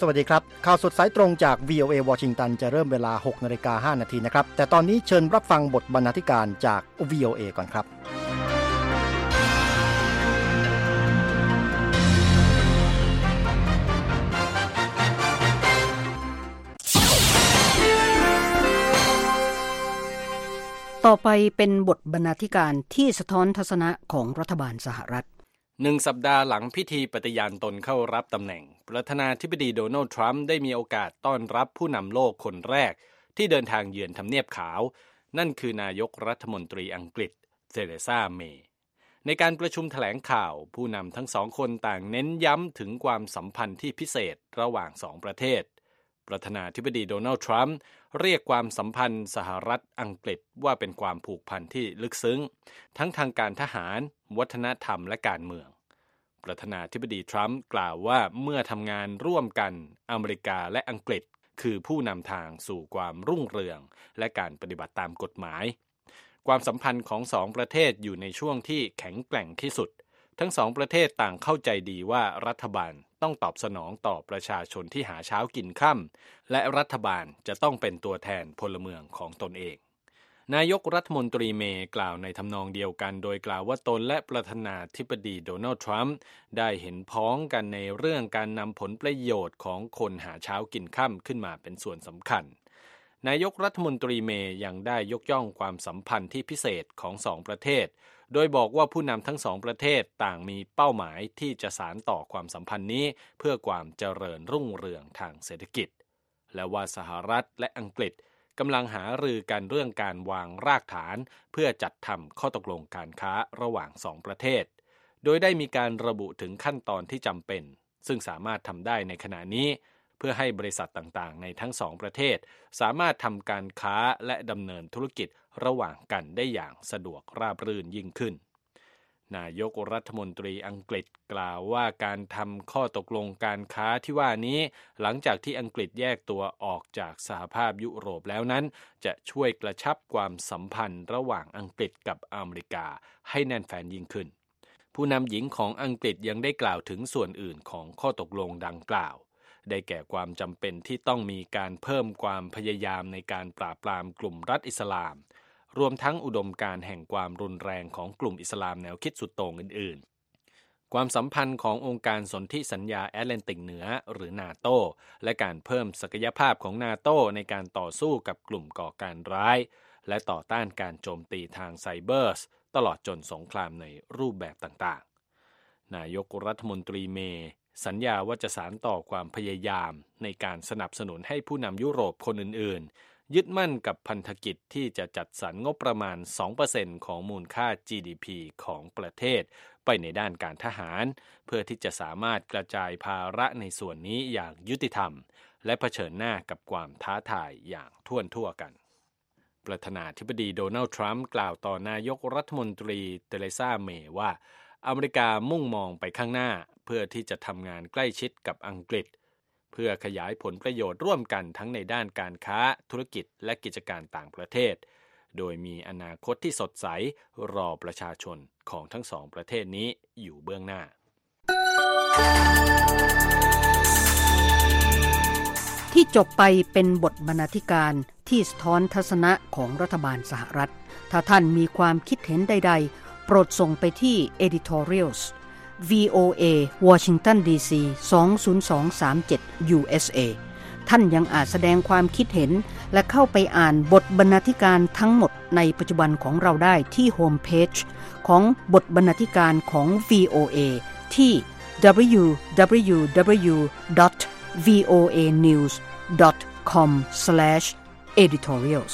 วัสดีครับข่าวสดสายตรงจาก VOA วอชิงตันจะเริ่มเวลา 6:05 น.นะครับแต่ตอนนี้เชิญรับฟังบทบรรณาธิการจาก VOA ก่อนครับต่อไปเป็นบทบรรณาธิการที่สะท้อนทัศนะของรัฐบาลสหรัฐ 1 สัปดาห์หลังพิธีปฏิญาณตนเข้ารับตำแหน่งประธานาธิบดีโดนัลด์ทรัมป์ได้มีโอกาสต้อนรับผู้นำโลกคนแรกที่เดินทางเยือนทำเนียบขาวนั่นคือนายกรัฐมนตรีอังกฤษเทเรซาเมย์ในการประชุมแถลงข่าวผู้นำทั้งสองคนต่างเน้นย้ำถึงความสัมพันธ์ที่พิเศษระหว่างสองประเทศประธานาธิบดีโดนัลด์ทรัมป์เรียกความสัมพันธ์สหรัฐอังกฤษว่าเป็นความผูกพันที่ลึกซึ้งทั้งทางการทหารวัฒนธรรมและการเมืองประธานาธิบดีทรัมป์กล่าวว่าเมื่อทำงานร่วมกันอเมริกาและอังกฤษคือผู้นำทางสู่ความรุ่งเรืองและการปฏิบัติตามกฎหมายความสัมพันธ์ของสองประเทศอยู่ในช่วงที่แข็งแกร่งที่สุดทั้งสองประเทศต่างเข้าใจดีว่ารัฐบาลต้องตอบสนองต่อประชาชนที่หาเช้ากินค่ำและรัฐบาลจะต้องเป็นตัวแทนพลเมืองของตนเองนายกรัฐมนตรีเมย์กล่าวในทำนองเดียวกันโดยกล่าวว่าตนและประธานาธิบดีโดนัลด์ทรัมป์ได้เห็นพ้องกันในเรื่องการนำผลประโยชน์ของคนหาเช้ากินค่ำขึ้นมาเป็นส่วนสำคัญนายกรัฐมนตรีเมย์ยังได้ยกย่องความสัมพันธ์ที่พิเศษของสองประเทศโดยบอกว่าผู้นำทั้งสองประเทศต่างมีเป้าหมายที่จะสานต่อความสัมพันธ์นี้เพื่อความเจริญรุ่งเรืองทางเศรษฐกิจและว่าสหรัฐและอังกฤษกำลังหารือกันเรื่องการวางรากฐานเพื่อจัดทำข้อตกลงการค้าระหว่างสองประเทศโดยได้มีการระบุถึงขั้นตอนที่จำเป็นซึ่งสามารถทำได้ในขณะนี้เพื่อให้บริษัทต่างๆในทั้งสองประเทศสามารถทำการค้าและดำเนินธุรกิจระหว่างกันได้อย่างสะดวกราบรื่นยิ่งขึ้นนายกรัฐมนตรีอังกฤษกล่าวว่าการทำข้อตกลงการค้าที่ว่านี้หลังจากที่อังกฤษแยกตัวออกจากสหภาพยุโรปแล้วนั้นจะช่วยกระชับความสัมพันธ์ระหว่างอังกฤษกับอเมริกาให้แน่นแฟ้นยิ่งขึ้นผู้นำหญิงของอังกฤษยังได้กล่าวถึงส่วนอื่นของข้อตกลงดังกล่าวได้แก่ความจำเป็นที่ต้องมีการเพิ่มความพยายามในการปราบปรามกลุ่มรัฐอิสลามรวมทั้งอุดมการณ์แห่งความรุนแรงของกลุ่มอิสลามแนวคิดสุดโต่งอื่นๆความสัมพันธ์ขององค์การสนธิสัญญาแอตแลนติกเหนือหรือนาโตและการเพิ่มศักยภาพของนาโตในการต่อสู้กับกลุ่มก่อการร้ายและต่อต้านการโจมตีทางไซเบอร์ตลอดจนสงครามในรูปแบบต่างๆนายกรัฐมนตรีเมย์สัญญาว่าจะสานต่อความพยายามในการสนับสนุนให้ผู้นำยุโรปคนอื่นๆยึดมั่นกับพันธกิจที่จะจัดสรรงบประมาณ 2% ของมูลค่า GDP ของประเทศไปในด้านการทหารเพื่อที่จะสามารถกระจายภาระในส่วนนี้อย่างยุติธรรมและเผชิญหน้ากับความท้าทายอย่างทั่วกันประธานาธิบดีโดนัลด์ทรัมป์กล่าวต่อนายกรัฐมนตรีเทเรซาเมย์ว่าอเมริกามุ่งมองไปข้างหน้าเพื่อที่จะทำงานใกล้ชิดกับอังกฤษเพื่อขยายผลประโยชน์ร่วมกันทั้งในด้านการค้าธุรกิจและกิจการต่างประเทศโดยมีอนาคตที่สดใสรอประชาชนของทั้งสองประเทศนี้อยู่เบื้องหน้าที่จบไปเป็นบทบรรณาธิการที่สะท้อนทัศนะของรัฐบาลสหรัฐถ้าท่านมีความคิดเห็นใดๆโปรดส่งไปที่ editorials VOA Washington DC 20237 USA ท่านยังอาจแสดงความคิดเห็นและเข้าไปอ่านบทบรรณาธิการทั้งหมดในปัจจุบันของเราได้ที่โฮมเพจของบทบรรณาธิการของ VOA ที่ www.voanews.com/editorials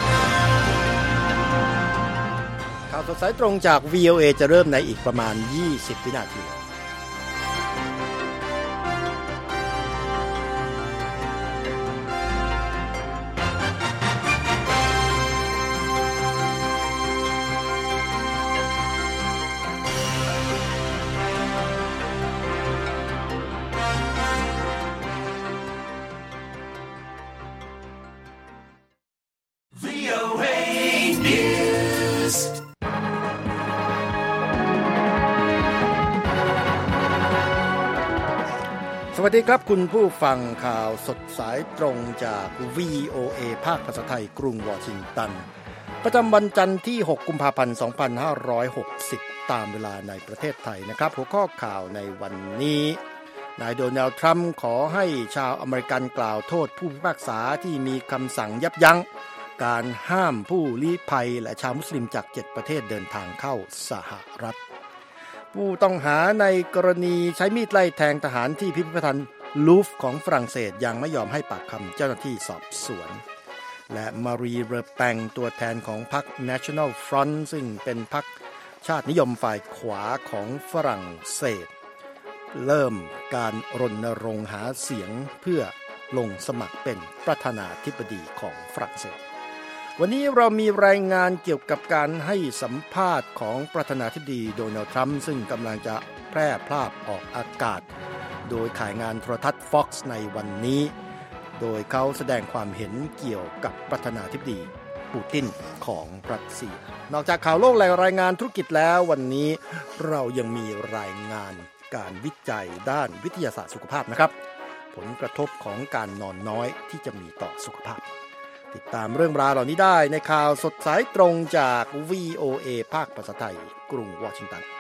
ข่าวสดสายตรงจาก VOA จะเริ่มในอีกประมาณ20วินาทีสวัสดีครับคุณผู้ฟังข่าวสดสายตรงจาก VOA ภาคภาษาไทยกรุงวอชิงตันประจำวันจันทร์ที่6กุมภาพันธ์2560ตามเวลาในประเทศไทยนะครับหัวข้อข่าวในวันนี้นายโดนัลด์ทรัมป์ขอให้ชาวอเมริกันกล่าวโทษผู้พิพากษาที่มีคำสั่งยับยั้งการห้ามผู้ลี้ภัยและชาวมุสลิมจาก7ประเทศเดินทางเข้าสหรัฐผู้ต้องหาในกรณีใช้มีดไล่แทงทหารที่พิพิธภัณฑ์ลูฟร์ของฝรั่งเศสยังไม่ยอมให้ปากคำเจ้าหน้าที่สอบสวนและมารีเรอแปงตัวแทนของพรรค National Front ซึ่งเป็นพรรคชาตินิยมฝ่ายขวาของฝรั่งเศสเริ่มการรณรงค์หาเสียงเพื่อลงสมัครเป็นประธานาธิบดีของฝรั่งเศสวันนี้เรามีรายงานเกี่ยวกับการให้สัมภาษณ์ของประธานาธิบดีโดนัลด์ทรัมป์ซึ่งกำลังจะแพร่ภาพออกอากาศโดยข่ายงานโทรทัศน์ Fox ในวันนี้โดยเขาแสดงความเห็นเกี่ยวกับประธานาธิบดีปูตินของรัสเซียนอกจากข่าวโลกและรายงานธุรกิจแล้ววันนี้เรายังมีรายงานการวิจัยด้านวิทยาศาสตร์สุขภาพนะครับผลกระทบของการนอนน้อยที่จะมีต่อสุขภาพติดตามเรื่องราวเหล่านี้ได้ในข่าวสดสายตรงจาก VOA ภาคภาษาไทยกรุงวอชิงตัน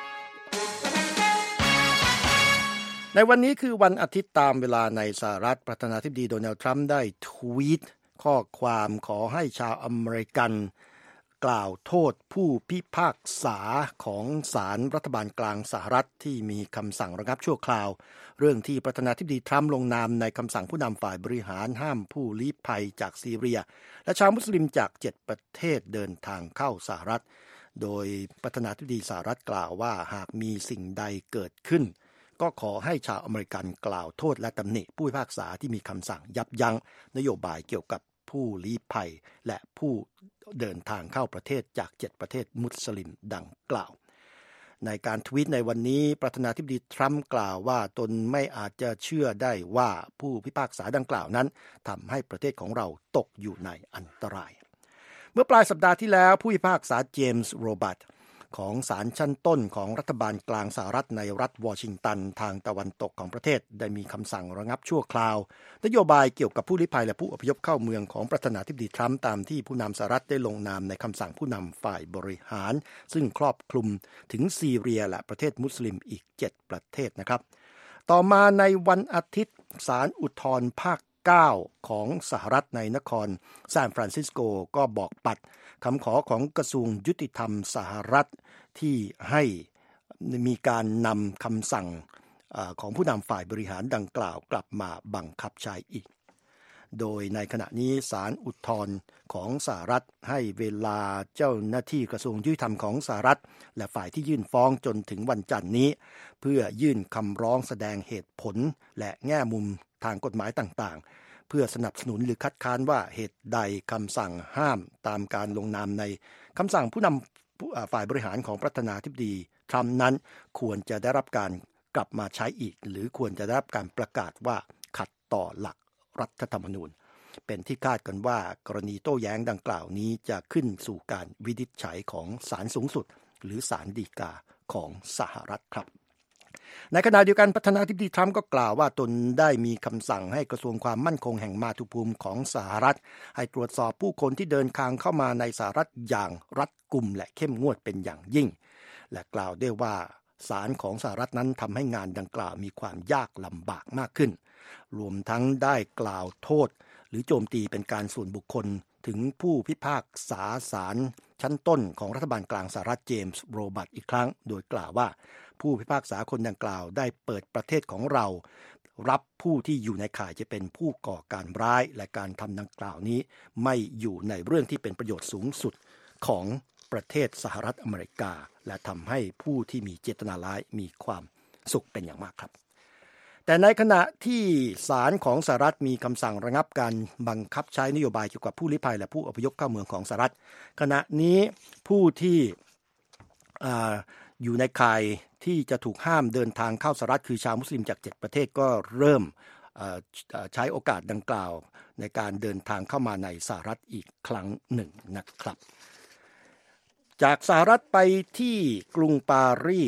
ในวันนี้คือวันอาทิตย์ตามเวลาในสหรัฐประธานาธิบดีโดนัลด์ทรัมป์ได้ทวีตข้อความขอให้ชาวอเมริกันกล่าวโทษผู้พิพากษาของศาลรัฐบาลกลางสหรัฐที่มีคำสั่งระงับชั่วคราวเรื่องที่ประธานาธิบดีทรัมป์ลงนามในคำสั่งผู้นำฝ่ายบริหารห้ามผู้ลี้ภัยจากซีเรียและชาวมุสลิมจาก7ประเทศเดินทางเข้าสหรัฐโดยประธานาธิบดีสหรัฐกล่าวว่าหากมีสิ่งใดเกิดขึ้นก็ขอให้ชาวอเมริกันกล่าวโทษและตำหนิผู้พิพากษาที่มีคำสั่งยับยั้งนโยบายเกี่ยวกับผู้ลี้ภัยและผู้เดินทางเข้าประเทศจาก7ประเทศมุสลิมดังกล่าวในการทวีตในวันนี้ประธานาธิบดีทรัมป์กล่าวว่าตนไม่อาจจะเชื่อได้ว่าผู้พิพากษาดังกล่าวนั้นทำให้ประเทศของเราตกอยู่ในอันตรายเมื่อปลายสัปดาห์ที่แล้วผู้พิพากษาเจมส์โรบัตของศาลชั้นต้นของรัฐบาลกลางสหรัฐในรัฐวอชิงตันทางตะวันตกของประเทศได้มีคำสั่งระงับชั่วคราวนโยบายเกี่ยวกับผู้ลี้ภัยและผู้อพยพเข้าเมืองของประธานาธิบดีทรัมป์ตามที่ผู้นำสหรัฐได้ลงนามในคำสั่งผู้นำฝ่ายบริหารซึ่งครอบคลุมถึงซีเรียและประเทศมุสลิมอีก7ประเทศนะครับต่อมาในวันอาทิตย์ศาลอุทธรณ์ภาค9ของสหรัฐในนครซานฟรานซิสโกก็บอกปัดคำขอของกระทรวงยุติธรรมสหรัฐที่ให้มีการนำคำสั่งของผู้นำฝ่ายบริหารดังกล่าวกลับมาบังคับใช้อีกโดยในขณะนี้ศาลอุทธรณ์ของสหรัฐให้เวลาเจ้าหน้าที่กระทรวงยุติธรรมของสหรัฐและฝ่ายที่ยื่นฟ้องจนถึงวันจันทร์นี้เพื่อยื่นคำร้องแสดงเหตุผลและแง่มุมทางกฎหมายต่างๆเพื่อสนับสนุนหรือคัดค้านว่าเหตุใดคำสั่งห้ามตามการลงนามในคำสั่งผู้นำฝ่ายบริหารของประธานาธิบดีทรัมป์นั้นควรจะได้รับการกลับมาใช้อีกหรือควรจะได้รับการประกาศว่าขัดต่อหลักรัฐธรรมนูญเป็นที่คาดกันว่ากรณีโต้แย้งดังกล่าวนี้จะขึ้นสู่การวินิจฉัยของศาลสูงสุดหรือศาลฎีกาของสหรัฐครับในขณะเดียวกันประธานาธิบดีทรัมป์ก็กล่าวว่าตนได้มีคำสั่งให้กระทรวงความมั่นคงแห่งมาตุภูมิของสหรัฐให้ตรวจสอบผู้คนที่เดินทางเข้ามาในสหรัฐอย่างรัดกุมและเข้มงวดเป็นอย่างยิ่งและกล่าวด้วยว่าศาลของสหรัฐนั้นทำให้งานดังกล่าวมีความยากลำบากมากขึ้นรวมทั้งได้กล่าวโทษหรือโจมตีเป็นการส่วนบุคคลถึงผู้พิพากษาศาลชั้นต้นของรัฐบาลกลางสหรัฐเจมส์โรบัตอีกครั้งโดยกล่าวว่าผู้พิพากษาคนดังกล่าวได้เปิดประเทศของเรารับผู้ที่อยู่ในข่ายจะเป็นผู้ก่อการร้ายและการทำดังกล่าวนี้ไม่อยู่ในเรื่องที่เป็นประโยชน์สูงสุดของประเทศสหรัฐอเมริกาและทำให้ผู้ที่มีเจตนาร้ายมีความสุขเป็นอย่างมากครับแต่ในขณะที่ศาลของสหรัฐมีคำสั่งระงับการบังคับใช้นโยบายเกี่ยวกับผู้ลี้ภัยและผู้อพยพเข้าเมืองของสหรัฐขณะนี้ผู้ที่อยู่ในข่ายที่จะถูกห้ามเดินทางเข้าสหรัฐคือชาวมุสลิมจาก7ประเทศก็เริ่มใช้โอกาสดังกล่าวในการเดินทางเข้ามาในสหรัฐอีกครั้งหนึ่งนะครับจากสหรัฐไปที่กรุงปารีส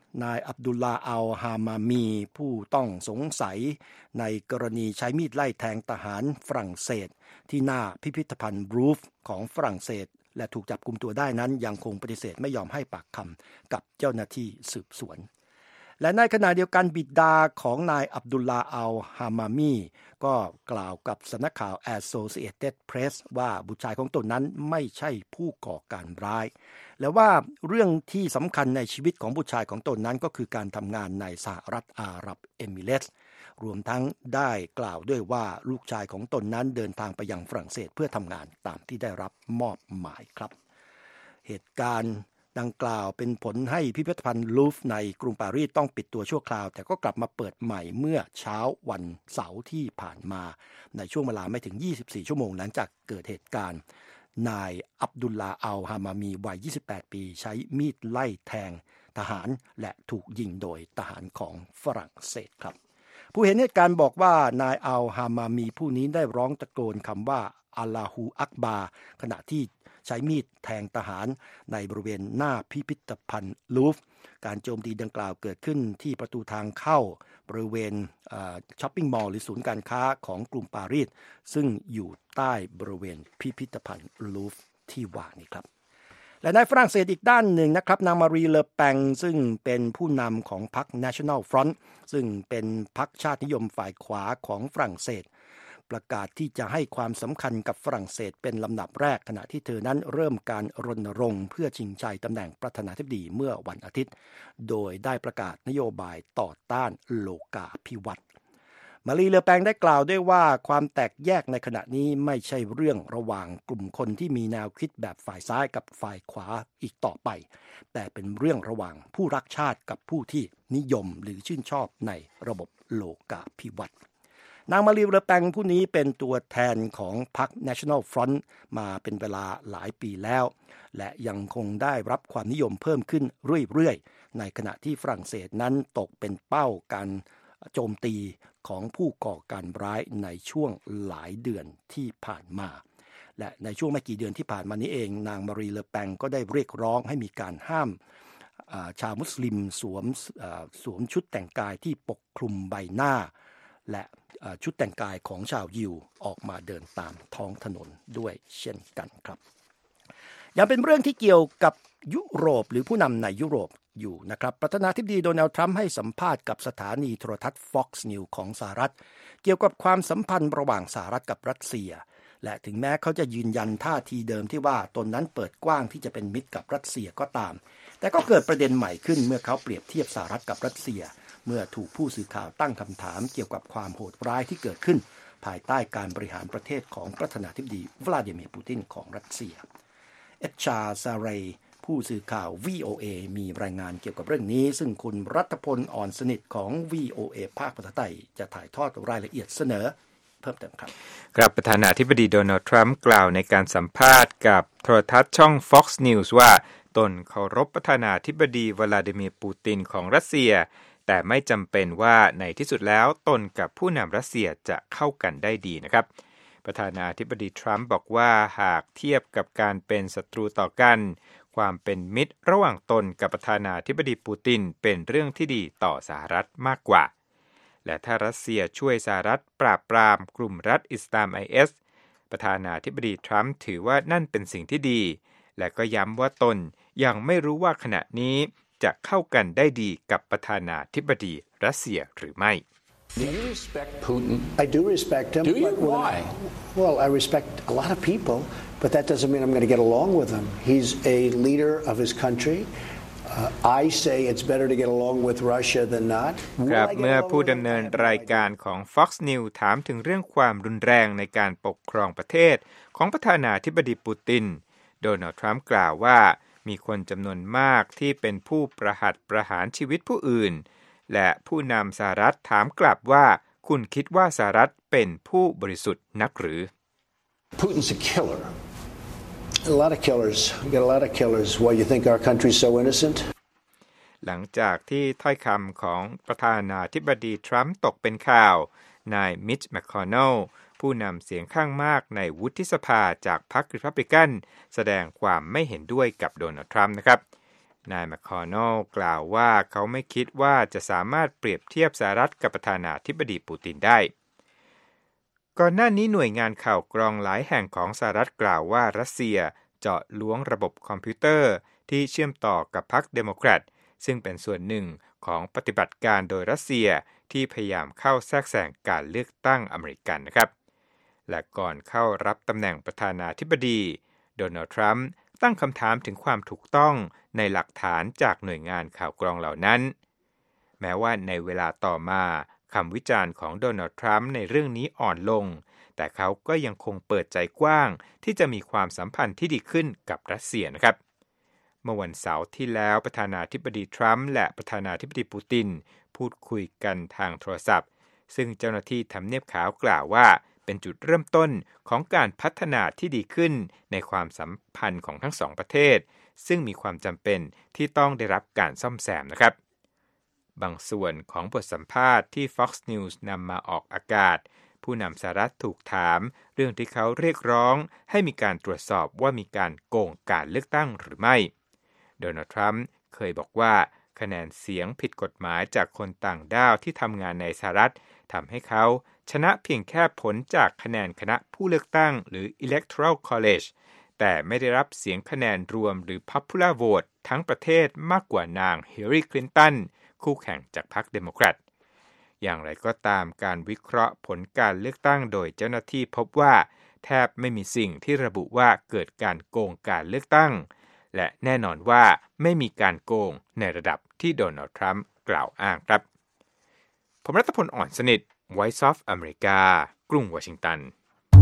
นายอับดุลลาห์อัลฮามามีผู้ต้องสงสัยในกรณีใช้มีดไล่แทงทหารฝรั่งเศสที่หน้าพิพิธภัณฑ์บรูฟของฝรั่งเศสและถูกจับกุมตัวได้นั้นยังคงปฏิเสธไม่ยอมให้ปากคำกับเจ้าหน้าที่สืบสวนและในขณะเดียวกันบิดาของนายอับดุลลาห์อัลฮามามีก็กล่าวกับสำนักข่าว Associated Press ว่าบุตรชายของตนนั้นไม่ใช่ผู้ก่อการร้ายและว่าเรื่องที่สำคัญในชีวิตของบุตรชายของตนนั้นก็คือการทำงานในสหรัฐอาหรับเอมิเรตส์รวมทั้งได้กล่าวด้วยว่าลูกชายของตนนั้นเดินทางไปยังฝรั่งเศสเพื่อทำงานตามที่ได้รับมอบหมายครับเหตุการณ์ดังกล่าวเป็นผลให้พิพิธภัณฑ์ลูฟร์ในกรุงปารีสต้องปิดตัวชั่วคราวแต่ก็กลับมาเปิดใหม่เมื่อเช้าวันเสาร์ที่ผ่านมาในช่วงเวลาไม่ถึง24ชั่วโมงหลังจากเกิดเหตุการณ์นายอับดุลลาห์อัลฮามามีวัย28ปีใช้มีดไล่แทงทหารและถูกยิงโดยทหารของฝรั่งเศสครับผู้เห็นเหตุการณ์บอกว่านายอัลฮามามีผู้นี้ได้ร้องตะโกนคำว่าอัลลอฮูอักบาร์ขณะที่ใช้มีดแทงทหารในบริเวณหน้าพิพิธภัณฑ์ลูฟร์การโจมตีดังกล่าวเกิดขึ้นที่ประตูทางเข้าบริเวณช้อปปิ้งมอลล์หรือศูนย์การค้าของกรุงปารีสซึ่งอยู่ใต้บริเวณพิพิธภัณฑ์ลูฟร์ที่ว่านี้ครับและในฝรั่งเศสอีกด้านหนึ่งนะครับนางมารีเลอแปงซึ่งเป็นผู้นำของพรรค National Front ซึ่งเป็นพรรคชาตินิยมฝ่ายขวาของฝรั่งเศสประกาศที่จะให้ความสำคัญกับฝรั่งเศสเป็นลำดับแรกขณะที่เธอนั้นเริ่มการรณรงค์เพื่อชิงชัยตำแหน่งประธานาธิบดีเมื่อวันอาทิตย์โดยได้ประกาศนโยบายต่อต้านโลกาภิวัตน์มารีเลอแปงได้กล่าวด้วยว่าความแตกแยกในขณะนี้ไม่ใช่เรื่องระหว่างกลุ่มคนที่มีแนวคิดแบบฝ่ายซ้ายกับฝ่ายขวาอีกต่อไปแต่เป็นเรื่องระหว่างผู้รักชาติกับผู้ที่นิยมหรือชื่นชอบในระบบโลกาภิวัตน์นางมารีเลอแปงผู้นี้เป็นตัวแทนของพรรค National Front มาเป็นเวลาหลายปีแล้วและยังคงได้รับความนิยมเพิ่มขึ้นเรื่อยๆในขณะที่ฝรั่งเศสนั้นตกเป็นเป้าการโจมตีของผู้ก่อการร้ายในช่วงหลายเดือนที่ผ่านมาและในช่วงไม่กี่เดือนที่ผ่านมานี้เองนางมารีเลอแปงก็ได้เรียกร้องให้มีการห้ามชาวมุสลิมสวมชุดแต่งกายที่ปกคลุมใบหน้าและชุดแต่งกายของชาวยิวออกมาเดินตามท้องถนนด้วยเช่นกันครับยังเป็นเรื่องที่เกี่ยวกับยุโรปหรือผู้นำในยุโรปอยู่นะครับประธานาธิบดีโดนัลด์ทรัมป์ให้สัมภาษณ์กับสถานีโทรทัศน์ Fox News ของสหรัฐเกี่ยวกับความสัมพันธ์ระหว่างสหรัฐกับรัสเซียและถึงแม้เขาจะยืนยันท่าทีเดิมที่ว่าตนนั้นเปิดกว้างที่จะเป็นมิตรกับรัสเซียก็ตามแต่ก็เกิดประเด็นใหม่ขึ้นเมื่อเขาเปรียบเทียบสหรัฐกับรัสเซียเมื่อถูกผู้สื่อข่าวตั้งคำถามเกี่ยวกับความโหดร้ายที่เกิดขึ้นภายใต้การบริหารประเทศของประธานาธิบดีวลาดิเมียร์ปูตินของรัสเซียเอชาซาเรย์ผู้สื่อข่าว VOA มีรายงานเกี่ยวกับเรื่องนี้ซึ่งคุณรัฐพลอ่อนสนิทของ VOA ภาคภาษาไทยจะถ่ายทอดรายละเอียดเสนอเพิ่มเติมครับครับประธานาธิบดีโดนัลด์ทรัมป์กล่าวในการสัมภาษณ์กับโทรทัศน์ช่อง Fox News ว่าตนเคารพประธานาธิบดีวลาดิเมียร์ปูตินของรัสเซียแต่ไม่จำเป็นว่าในที่สุดแล้วตนกับผู้นำรัสเซียจะเข้ากันได้ดีนะครับประธานาธิบดีทรัมป์บอกว่าหากเทียบกับการเป็นศัตรูต่อกันความเป็นมิตรระหว่างตนกับประธานาธิบดีปูตินเป็นเรื่องที่ดีต่อสหรัฐมากกว่าและถ้ารัสเซียช่วยสหรัฐปราบปรามกลุ่มรัฐอิสลาม IS ประธานาธิบดีทรัมป์ถือว่านั่นเป็นสิ่งที่ดีและก็ย้ำว่าตนยังไม่รู้ว่าขณะนี้จะเข้ากันได้ดีกับประธานาธิบดีรัสเซียหรือไม่ Do you respect Putin? I do respect him. Do you? Why? Well, I respect a lot of people, but that doesn't mean I'm going to get along with him. He's a leader of his country. I say it's better to get along with Russia than not. ครับเมื่อผู้ดำเนินรายการของ Fox News ถามถึงเรื่องความรุนแรงในการปกครองประเทศของประธานาธิบดีปูตินโดนัลด์ทรัมป์กล่าวว่ามีคนจำนวนมากที่เป็นผู้ประหารชีวิตผู้อื่นและผู้นำสหรัฐถามกลับว่าคุณคิดว่าสหรัฐเป็นผู้บริสุทธิ์นักหรือ Putin's a killer. A lot of killers. We got a lot of killers. Why you think our country's so innocent? หลังจากที่ถ้อยคำของประธานาธิบดีทรัมป์ตกเป็นข่าวนายมิชแมคคอนเนลผู้นำเสียงข้างมากในวุฒิสภาจากพรรครีพับลิกันแสดงความไม่เห็นด้วยกับโดนัลด์ทรัมป์นะครับนายแมคคอนอลกล่าวว่าเขาไม่คิดว่าจะสามารถเปรียบเทียบสหรัฐกับประธานาธิบดีปูตินได้ก่อนหน้านี้หน่วยงานข่าวกรองหลายแห่งของสหรัฐกล่าวว่ารัสเซียเจาะล้วงระบบคอมพิวเตอร์ที่เชื่อมต่อกับพรรคเดโมแครตซึ่งเป็นส่วนหนึ่งของปฏิบัติการโดยรัสเซียที่พยายามเข้าแทรกแซงการเลือกตั้งอเมริกันนะครับและก่อนเข้ารับตำแหน่งประธานาธิบดีโดนัลด์ทรัมป์ตั้งคำถามถึงความถูกต้องในหลักฐานจากหน่วยงานข่าวกรองเหล่านั้นแม้ว่าในเวลาต่อมาคำวิจารณ์ของโดนัลด์ทรัมป์ในเรื่องนี้อ่อนลงแต่เขาก็ยังคงเปิดใจกว้างที่จะมีความสัมพันธ์ที่ดีขึ้นกับรัสเซียนะครับเมื่อวันเสาร์ที่แล้วประธานาธิบดีทรัมป์และประธานาธิบดีปูตินพูดคุยกันทางโทรศัพท์ซึ่งเจ้าหน้าที่ทำเนียบขาวกล่าวว่าเป็นจุดเริ่มต้นของการพัฒนาที่ดีขึ้นในความสัมพันธ์ของทั้งสองประเทศซึ่งมีความจำเป็นที่ต้องได้รับการซ่อมแซมนะครับบางส่วนของบทสัมภาษณ์ที่ Fox News นำมาออกอากาศผู้นำสหรัฐถูกถามเรื่องที่เขาเรียกร้องให้มีการตรวจสอบว่ามีการโกงการเลือกตั้งหรือไม่โดนัลด์ทรัมป์เคยบอกว่าคะแนนเสียงผิดกฎหมายจากคนต่างด้าวที่ทำงานในสหรัฐทำให้เขาชนะเพียงแค่ผลจากคะแนนคณะผู้เลือกตั้งหรือ Electoral College แต่ไม่ได้รับเสียงคะแนนรวมหรือ Popular Vote ทั้งประเทศมากกว่านางฮิลลารีคลินตันคู่แข่งจากพรรคเดโมแครตอย่างไรก็ตามการวิเคราะห์ผลการเลือกตั้งโดยเจ้าหน้าที่พบว่าแทบไม่มีสิ่งที่ระบุว่าเกิดการโกงการเลือกตั้งและแน่นอนว่าไม่มีการโกงในระดับที่โดนัลด์ทรัมป์กล่าวอ้างครับผมรัตพล อ่อนสนิท Voice of America กรุงวอชิงตัน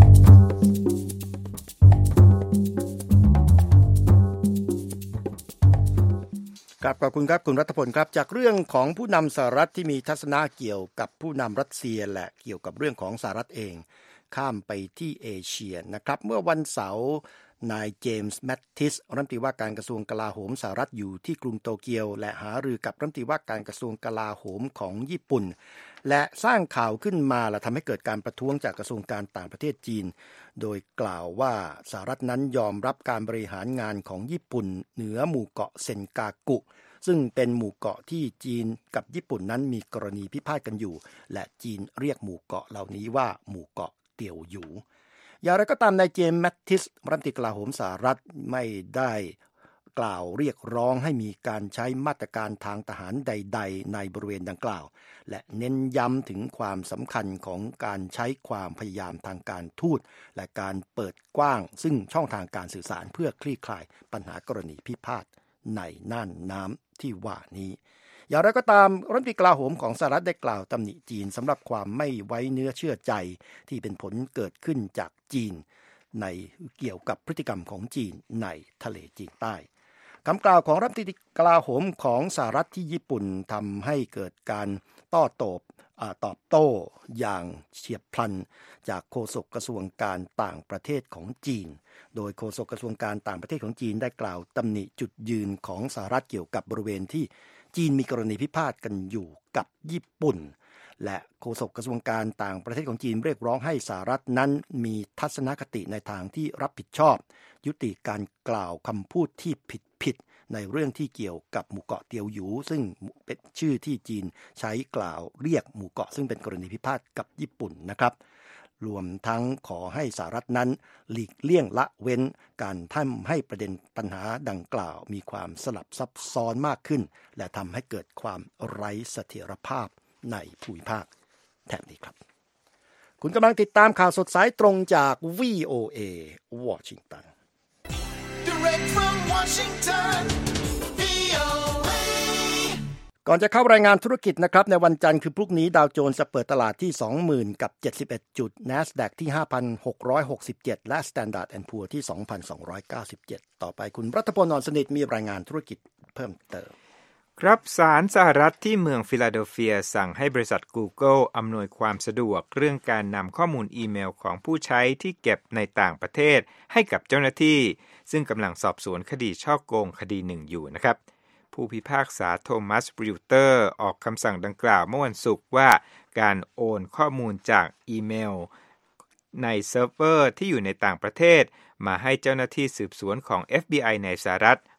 ครับขอบคุณครับคุณรัตพลครับจากเรื่องของผู้นำสหรัฐที่มีทัศนะเกี่ยวกับผู้นำรัสเซียและเกี่ยวกับเรื่องของสหรัฐเองข้ามไปที่เอเชียนะครับเมื่อวันเสาร์นายเจมส์แมตติสรัฐมนตรีว่าการกระทรวงกลาโหมสหรัฐอยู่ที่กรุงโตเกียวและหารือกับรัฐมนตรีว่าการกระทรวงกลาโหมของญี่ปุ่นและสร้างข่าวขึ้นมาและทำให้เกิดการประท้วงจากกระทรวงการต่างประเทศจีนโดยกล่าวว่าสหรัฐนั้นยอมรับการบริหารงานของญี่ปุ่นเหนือหมู่เกาะเซ็นกากุซึ่งเป็นหมู่เกาะที่จีนกับญี่ปุ่นนั้นมีกรณีพิพาทกันอยู่และจีนเรียกหมู่เกาะเหล่านี้ว่าหมู่เกาะเตียวหยูอย่างไรก็ตามนายเจมส์แมตติสรัฐมนตรีกลาโหมสหรัฐไม่ได้กล่าวเรียกร้องให้มีการใช้มาตรการทางทหารใดๆในบริเวณดังกล่าวและเน้นย้ำถึงความสำคัญของการใช้ความพยายามทางการทูตและการเปิดกว้างซึ่งช่องทางการสื่อสารเพื่อคลี่คลายปัญหากรณีพิพาทในน่านน้ำที่ว่านี้อย่างไรก็ตามรัฐมนตรีกลาโหมของสหรัฐได้กล่าวตำหนิจีนสำหรับความไม่ไว้เนื้อเชื่อใจที่เป็นผลเกิดขึ้นจากจีนในเกี่ยวกับพฤติกรรมของจีนในทะเลจีนใต้คำกล่าวของรัฐมนตรีกลาโหมของสหรัฐที่ญี่ปุ่นทำให้เกิดการตอบโต้อย่างเฉียบพลันจากโฆษกกระทรวงการต่างประเทศของจีนโดยโฆษกกระทรวงการต่างประเทศของจีนได้กล่าวตำหนิจุดยืนของสหรัฐเกี่ยวกับบริเวณที่จีนมีกรณีพิพาทกันอยู่กับญี่ปุ่นและโฆษกกระทรวงการต่างประเทศของจีนเรียกร้องให้สหรัฐนั้นมีทัศนคติในทางที่รับผิดชอบยุติการกล่าวคำพูดที่ผิดในเรื่องที่เกี่ยวกับหมู่เกาะเตียวหยูซึ่งเป็นชื่อที่จีนใช้กล่าวเรียกหมู่เกาะซึ่งเป็นกรณีพิพาทกับญี่ปุ่นนะครับรวมทั้งขอให้สหรัฐนั้นหลีกเลี่ยงละเว้นการทำให้ประเด็นปัญหาดังกล่าวมีความสลับซับซ้อนมากขึ้นและทำให้เกิดความไร้เสถียรภาพในภูมิภาคแถบนี้ครับคุณกำลังติดตามข่าวสดสายตรงจาก VOA วอชิงตัน Direct from Washington VOA ก่อนจะเข้ารายงานธุรกิจนะครับในวันจันทร์คือพรุ่งนี้ดาวโจนส์จะเปิดตลาดที่ 20,071 จุด NASDAQ ที่ 5,667 และ Standard & Poor's ที่ 2,297 ต่อไปคุณรัฐพล อ่อนสนิทมีรายงานธุรกิจเพิ่มเติมครับศาลสหรัฐที่เมืองฟิลาเดลเฟียสั่งให้บริษัท Google อำนวยความสะดวกเรื่องการนำข้อมูลอีเมลของผู้ใช้ที่เก็บในต่างประเทศให้กับเจ้าหน้าที่ซึ่งกำลังสอบสวนคดีฉ้อโกงคดีหนึ่งอยู่นะครับผู้พิพากษาโทมัส บริวเตอร์ออกคำสั่งดังกล่าวเมื่อวันศุกร์ว่าการโอนข้อมูลจากอีเมลในเซิร์ฟเวอร์ที่อยู่ในต่างประเทศมาให้เจ้าหน้าที่สืบสวนของ FBI ในสหรัฐ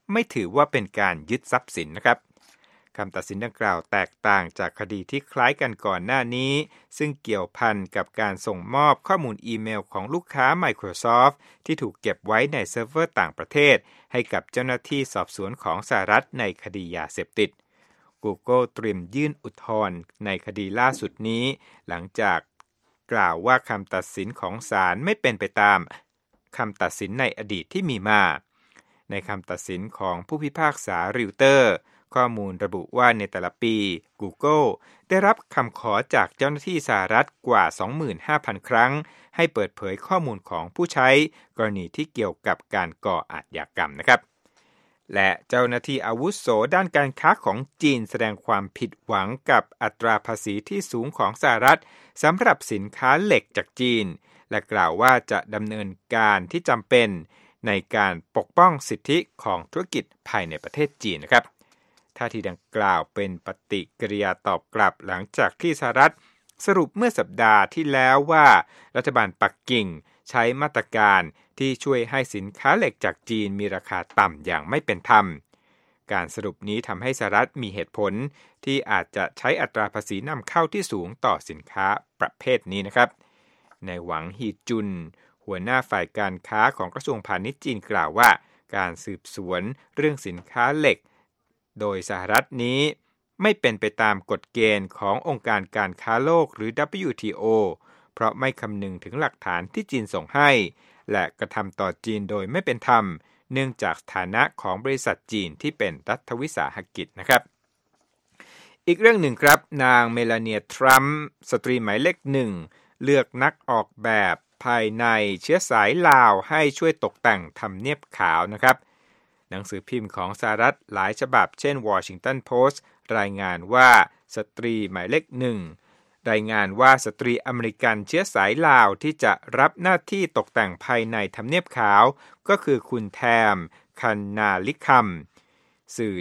ไม่ถือว่าเป็นการยึดทรัพย์สินนะครับคำตัดสินดังกล่าวแตกต่างจากคดีที่คล้ายกันก่อนหน้านี้ซึ่งเกี่ยวพันกับการส่งมอบข้อมูลอีเมลของลูกค้า Microsoft ที่ถูกเก็บไว้ในเซิร์ฟเวอร์ต่างประเทศให้กับเจ้าหน้าที่สอบสวนของสหรัฐในคดียาเสพติด Google เตรียมยื่นอุทธรณ์ในคดีล่าสุดนี้หลังจากกล่าวว่าคำตัดสินของศาลไม่เป็นไปตามคำตัดสินในอดีตที่มีมาในคำตัดสินของผู้พิพากษาริวเตอร์ข้อมูลระบุว่าในแต่ละปี Google ได้รับคำขอจากเจ้าหน้าที่สหรัฐกว่า 25,000 ครั้งให้เปิดเผยข้อมูลของผู้ใช้กรณีที่เกี่ยวกับการก่ออาชญากรรมนะครับและเจ้าหน้าที่อาวุโสด้านการค้าของจีนแสดงความผิดหวังกับอัตราภาษีที่สูงของสหรัฐสำหรับสินค้าเหล็กจากจีนและกล่าวว่าจะดำเนินการที่จำเป็นในการปกป้องสิทธิของธุรกิจภายในประเทศจีนนะครับท่าทีดังกล่าวเป็นปฏิกิริยาตอบกลับหลังจากที่สหรัฐสรุปเมื่อสัปดาห์ที่แล้วว่ารัฐบาลปักกิ่งใช้มาตรการที่ช่วยให้สินค้าเหล็กจากจีนมีราคาต่ำอย่างไม่เป็นธรรมการสรุปนี้ทำให้สหรัฐมีเหตุผลที่อาจจะใช้อัตราภาษีนำเข้าที่สูงต่อสินค้าประเภทนี้นะครับในหวังฮีจุนหัวหน้าฝ่ายการค้าของกระทรวงพาณิชย์จีนกล่าวว่าการสืบสวนเรื่องสินค้าเหล็กโดยสหรัฐนี้ไม่เป็นไปตามกฎเกณฑ์ขององค์การการค้าโลกหรือ WTO เพราะไม่คำนึงถึงหลักฐานที่จีนส่งให้และกระทำต่อจีนโดยไม่เป็นธรรมเนื่องจากฐานะของบริษัทจีนที่เป็นรัฐวิสาหกิจนะครับอีกเรื่องหนึ่งครับนางเมลาเนียทรัมป์สตรีหมายเลขหนึ่งเลือกนักออกแบบภายในเชื้อสายลาวให้ช่วยตกแต่งทำเนียบขาวนะครับหนังสือพิมพ์ของสหรัฐหลายฉบับเช่น Washington Post รายงานว่าสตรีหมายเลขหนึ่งรายงานว่าสตรีอเมริกันเชื้อสายลาวที่จะรับหน้าที่ตกแต่งภายในทำเนียบขาวก็คือคุณแทมคันนาลิคัมสื่อ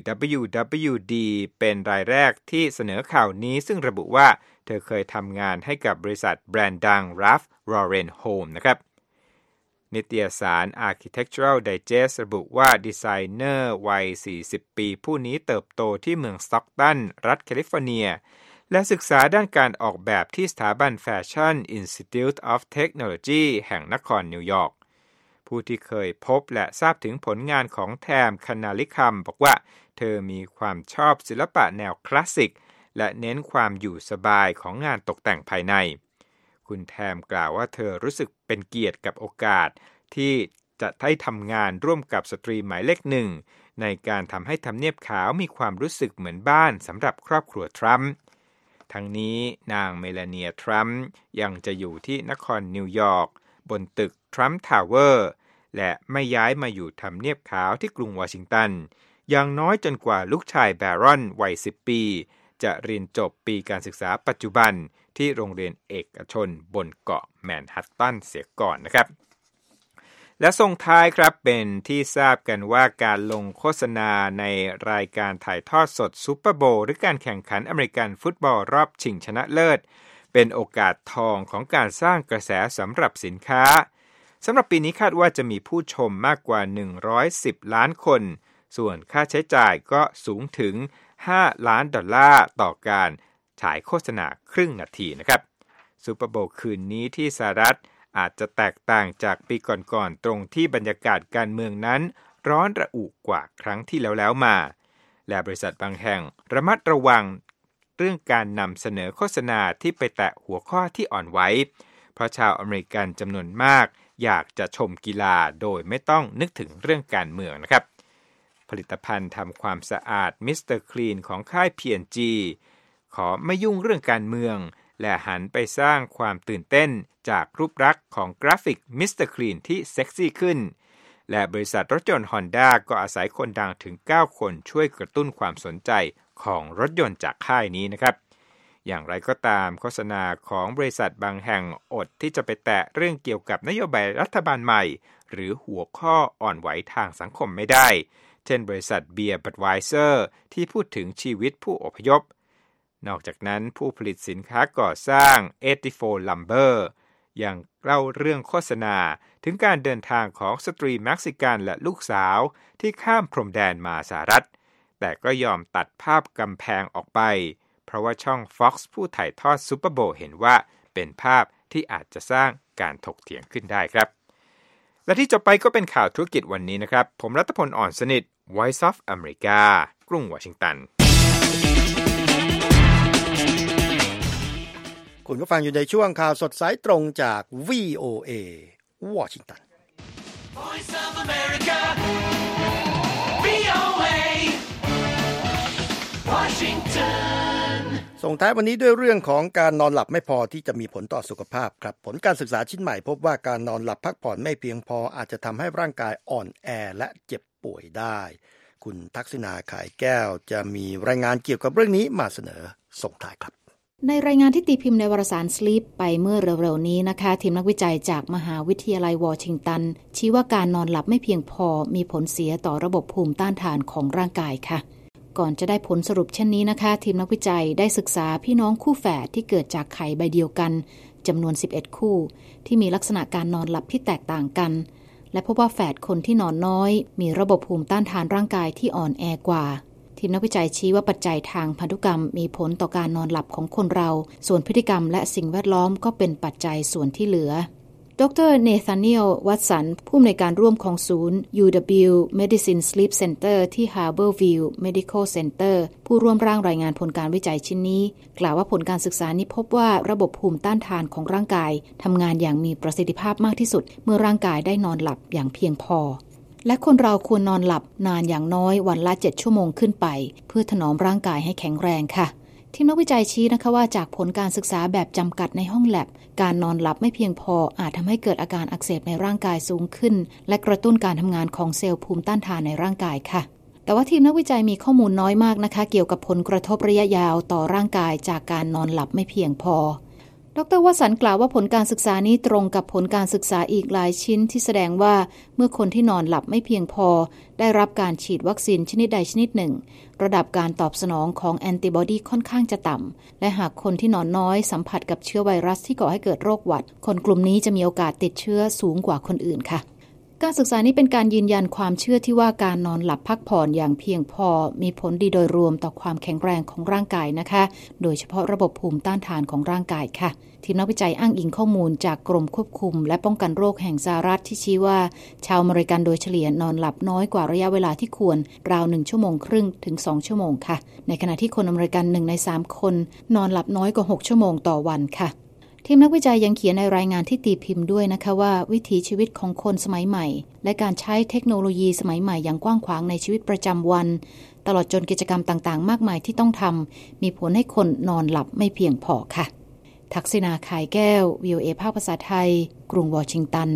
WWD เป็นรายแรกที่เสนอข่าวนี้ซึ่งระบุว่าเธอเคยทำงานให้กับบริษัทแบรนด์ดัง Ralph Lauren Home นะครับนิตยสาร Architectural Digest ระบุว่าดีไซเนอร์วัย 40 ปีผู้นี้เติบโตที่เมืองสต็อกตันรัฐแคลิฟอร์เนียและศึกษาด้านการออกแบบที่สถาบันแฟชั่น Institute of Technology แห่งนครนิวยอร์กผู้ที่เคยพบและทราบถึงผลงานของแทมคนาลิคัมบอกว่าเธอมีความชอบศิลปะแนวคลาสสิกและเน้นความอยู่สบายของงานตกแต่งภายในคุณแทมกล่าวว่าเธอรู้สึกเป็นเกียรติกับโอกาสที่จะได้ทำงานร่วมกับสตรีหมายเลขหนึ่งในการทำให้ทำเนียบขาวมีความรู้สึกเหมือนบ้านสำหรับครอบครัวทรัมป์ทั้งนี้นางเมลาเนียทรัมป์ยังจะอยู่ที่นครนิวยอร์กบนตึกทรัมป์ทาวเวอร์และไม่ย้ายมาอยู่ทำเนียบขาวที่กรุงวอชิงตันอย่างน้อยจนกว่าลูกชายแบรอนวัย 10 ปีจะเรียนจบปีการศึกษาปัจจุบันที่โรงเรียนเอกชนบนเกาะแมนฮัตตันเสียก่อนนะครับและส่งท้ายครับเป็นที่ทราบกันว่าการลงโฆษณาในรายการถ่ายทอดสดซูเปอร์โบว์หรือการแข่งขันอเมริกันฟุตบอลรอบชิงชนะเลิศเป็นโอกาสทองของการสร้างกระแสสำหรับสินค้าสำหรับปีนี้คาดว่าจะมีผู้ชมมากกว่า110ล้านคนส่วนค่าใช้จ่ายก็สูงถึง$5 ล้านต่อการฉายโฆษณาครึ่งนาทีนะครับซูเปอร์โบว์คืนนี้ที่สหรัฐอาจจะแตกต่างจากปีก่อนๆตรงที่บรรยากาศการเมืองนั้นร้อนระอุกว่าครั้งที่แล้วมาและบริษัทบางแห่งระมัดระวังเรื่องการนำเสนอโฆษณาที่ไปแตะหัวข้อที่อ่อนไหวเพราะชาวอเมริกันจำนวนมากอยากจะชมกีฬาโดยไม่ต้องนึกถึงเรื่องการเมืองนะครับผลิตภัณฑ์ทำความสะอาดมิสเตอร์คลีนของค่าย P&G ขอไม่ยุ่งเรื่องการเมืองและหันไปสร้างความตื่นเต้นจากรูปลักษณ์ของกราฟิกมิสเตอร์คลีนที่เซ็กซี่ขึ้นและบริษัทรถยนต์ Honda ก็อาศัยคนดังถึง9คนช่วยกระตุ้นความสนใจของรถยนต์จากค่ายนี้นะครับอย่างไรก็ตามโฆษณาของบริษัทบางแห่งอดที่จะไปแตะเรื่องเกี่ยวกับนโยบายรัฐบาลใหม่หรือหัวข้ออ่อนไหวทางสังคมไม่ได้เช่นบริษัทเบียร์บัดไวเซอร์ที่พูดถึงชีวิตผู้อพยพนอกจากนั้นผู้ผลิตสินค้าก่อสร้าง84 Lumber ยังเล่าเรื่องโฆษณาถึงการเดินทางของสตรีเม็กซิกันและลูกสาวที่ข้ามพรมแดนมาสหรัฐแต่ก็ยอมตัดภาพกำแพงออกไปเพราะว่าช่อง Fox ผู้ถ่ายทอดซูเปอร์โบว์เห็นว่าเป็นภาพที่อาจจะสร้างการถกเถียงขึ้นได้ครับและที่จบไปก็เป็นข่าวธุรกิจวันนี้นะครับผมรัตพล อ่อนสนิท Voice of America กรุงวอชิงตันคุณผู้ฟังอยู่ในช่วงข่าวสดสายตรงจาก VOA วอชิงตัน Voice of America VOA Washington ส่งท้ายวันนี้ด้วยเรื่องของการนอนหลับไม่พอที่จะมีผลต่อสุขภาพครับผลการศึกษาชิ้นใหม่พบว่าการนอนหลับพักผ่อนไม่เพียงพออาจจะทำให้ร่างกายอ่อนแอและเจ็บป่วยได้คุณทักษิณาขายแก้วจะมีรายงานเกี่ยวกับเรื่องนี้มาเสนอส่งท้ายครับในรายงานที่ตีพิมพ์ในวารสาร Sleep ไปเมื่อเร็วๆนี้นะคะทีมนักวิจัยจากมหาวิทยาลัยวอชิงตันชี้ว่าการนอนหลับไม่เพียงพอมีผลเสียต่อระบบภูมิต้านทานของร่างกายค่ะก่อนจะได้ผลสรุปเช่นนี้นะคะทีมนักวิจัยได้ศึกษาพี่น้องคู่แฝดที่เกิดจากไข่ใบเดียวกันจำนวน11คู่ที่มีลักษณะการนอนหลับที่แตกต่างกันและพบว่าแฝดคนที่นอนน้อยมีระบบภูมิต้านทานร่างกายที่อ่อนแอกว่าทีมนักวิจัยชี้ว่าปัจจัยทางพันธุกรรมมีผลต่อการนอนหลับของคนเราส่วนพฤติกรรมและสิ่งแวดล้อมก็เป็นปัจจัยส่วนที่เหลือดร. เนธาเนียล วัตสันผู้อำนวยการร่วมของศูนย์ UW Medicine Sleep Center ที่ Harborview Medical Center ผู้ร่วมร่างรายงานผลการวิจัยชิ้นนี้กล่าวว่าผลการศึกษานี้พบว่าระบบภูมิต้านทานของร่างกายทำงานอย่างมีประสิทธิภาพมากที่สุดเมื่อร่างกายได้นอนหลับอย่างเพียงพอและคนเราควรนอนหลับนานอย่างน้อยวันละ7ชั่วโมงขึ้นไปเพื่อถนอมร่างกายให้แข็งแรงค่ะทีมนักวิจัยชี้นะคะว่าจากผลการศึกษาแบบจำกัดในห้องแลบการนอนหลับไม่เพียงพออาจทำให้เกิดอาการอักเสบในร่างกายสูงขึ้นและกระตุ้นการทำงานของเซลล์ภูมิต้านทานในร่างกายค่ะแต่ว่าทีมนักวิจัยมีข้อมูลน้อยมากนะคะเกี่ยวกับผลกระทบระยะยาวต่อร่างกายจากการนอนหลับไม่เพียงพอดร.วสันต์กล่าวว่าผลการศึกษานี้ตรงกับผลการศึกษาอีกหลายชิ้นที่แสดงว่าเมื่อคนที่นอนหลับไม่เพียงพอได้รับการฉีดวัคซีนชนิดใดชนิดหนึ่งระดับการตอบสนองของแอนติบอดีค่อนข้างจะต่ำและหากคนที่นอนน้อยสัมผัสกับเชื้อไวรัสที่ก่อให้เกิดโรคหวัดคนกลุ่มนี้จะมีโอกาสติดเชื้อสูงกว่าคนอื่นค่ะการศึกษานี้เป็นการยืนยันความเชื่อที่ว่าการนอนหลับพักผ่อนอย่างเพียงพอมีผลดีโดยรวมต่อความแข็งแรงของร่างกายนะคะโดยเฉพาะระบบภูมิต้านทานของร่างกายค่ะทีมนักวิจัยอ้างอิงข้อมูลจากกรมควบคุมและป้องกันโรคแห่งสหรัฐที่ชี้ว่าชาวอเมริกันโดยเฉลี่ยนอนหลับน้อยกว่าระยะเวลาที่ควรราว1ชั่วโมงครึ่งถึง2ชั่วโมงค่ะในขณะที่คนอเมริกัน1ใน3คนนอนหลับน้อยกว่า6ชั่วโมงต่อวันค่ะทีมนักวิจัยยังเขียนในรายงานที่ตีพิมพ์ด้วยนะคะว่าวิถีชีวิตของคนสมัยใหม่และการใช้เทคโนโลยีสมัยใหม่อย่างกว้างขวางในชีวิตประจำวันตลอดจนกิจกรรมต่างๆมากมายที่ต้องทำมีผลให้คนนอนหลับไม่เพียงพอค่ะทักษิณาขายแก้ว VOA ภาคภาษาไทยกรุงวอชิงตัน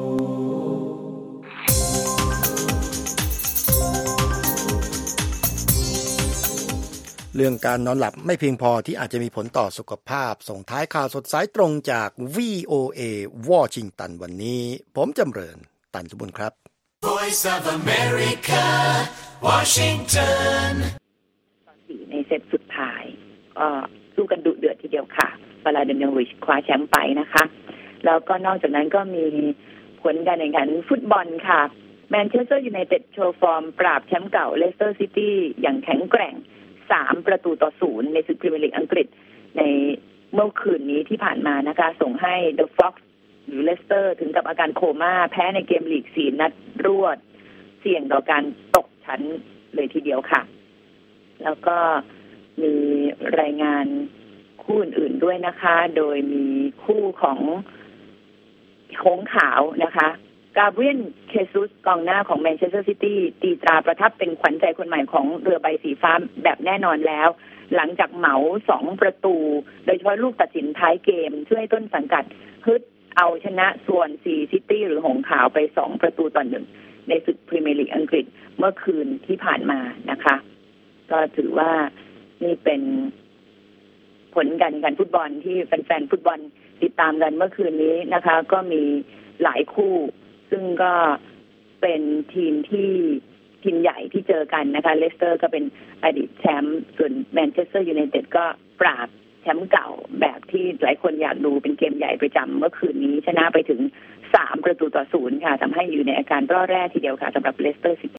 เรื่องการนอนหลับไม่เพียงพอที่อาจจะมีผลต่อสุขภาพส่งท้ายข่าวสดสายตรงจาก VOA วอชิงตันวันนี้ผมจำเริญตันสมบูรณ์ครับ Voice of America Washington ในเซตสุดท้ายก็สู้กันดุเดือดทีเดียวค่ะวลาดิเมียร์ วิชคว้าแชมป์ไปนะคะแล้วก็นอกจากนั้นก็มีผลการแข่งขันฟุตบอลค่ะแมนเชสเตอร์ยูไนเต็ดโชว์ฟอร์มปราบแชมป์เก่าเลสเตอร์ซิตี้อย่างแข็งแกร่ง3-0ในศึกพรีเมียร์ลีกอังกฤษในเมื่อคืนนี้ที่ผ่านมานะคะส่งให้เดอะฟ็อกซ์หรือเลสเตอร์ถึงกับอาการโคม่าแพ้ในเกมลีก4นัดรวดเสี่ยงต่อการตกชั้นเลยทีเดียวค่ะแล้วก็มีรายงานคู่อื่นๆด้วยนะคะโดยมีคู่ของโค้งขาวนะคะกาเบรียล เคซุสกองหน้าของแมนเชสเตอร์ซิตี้ตีตราประทับเป็นขวัญใจคนใหม่ของเรือใบสีฟ้าแบบแน่นอนแล้วหลังจากเหมา2ประตูโดยเฉพาะลูกตัดสินท้ายเกมช่วยให้ต้นสังกัดฮึดเอาชนะส่วนซีซิตี้หรือหงส์ขาวไป2-1ในศึกพรีเมียร์ลีกอังกฤษเมื่อคืนที่ผ่านมานะคะก็ถือว่านี่เป็นผลการแข่งขันฟุตบอลที่แฟนๆฟุตบอลติดตามกันเมื่อคืนนี้นะคะก็มีหลายคู่ซึ่งก็เป็นทีมใหญ่ที่เจอกันนะคะเลสเตอร์ก็เป็นอดีตแชมป์ส่วนแมนเชสเตอร์ยูไนเต็ดก็ปราบแชมป์เก่าแบบที่หลายคนอยากดูเป็นเกมใหญ่ประจำเมื่อคืนนี้ชนะไปถึง3-0ค่ะทำให้อยู่ในอาการร่อแร่ทีเดียวค่ะสำหรับเลสเตอร์ซิ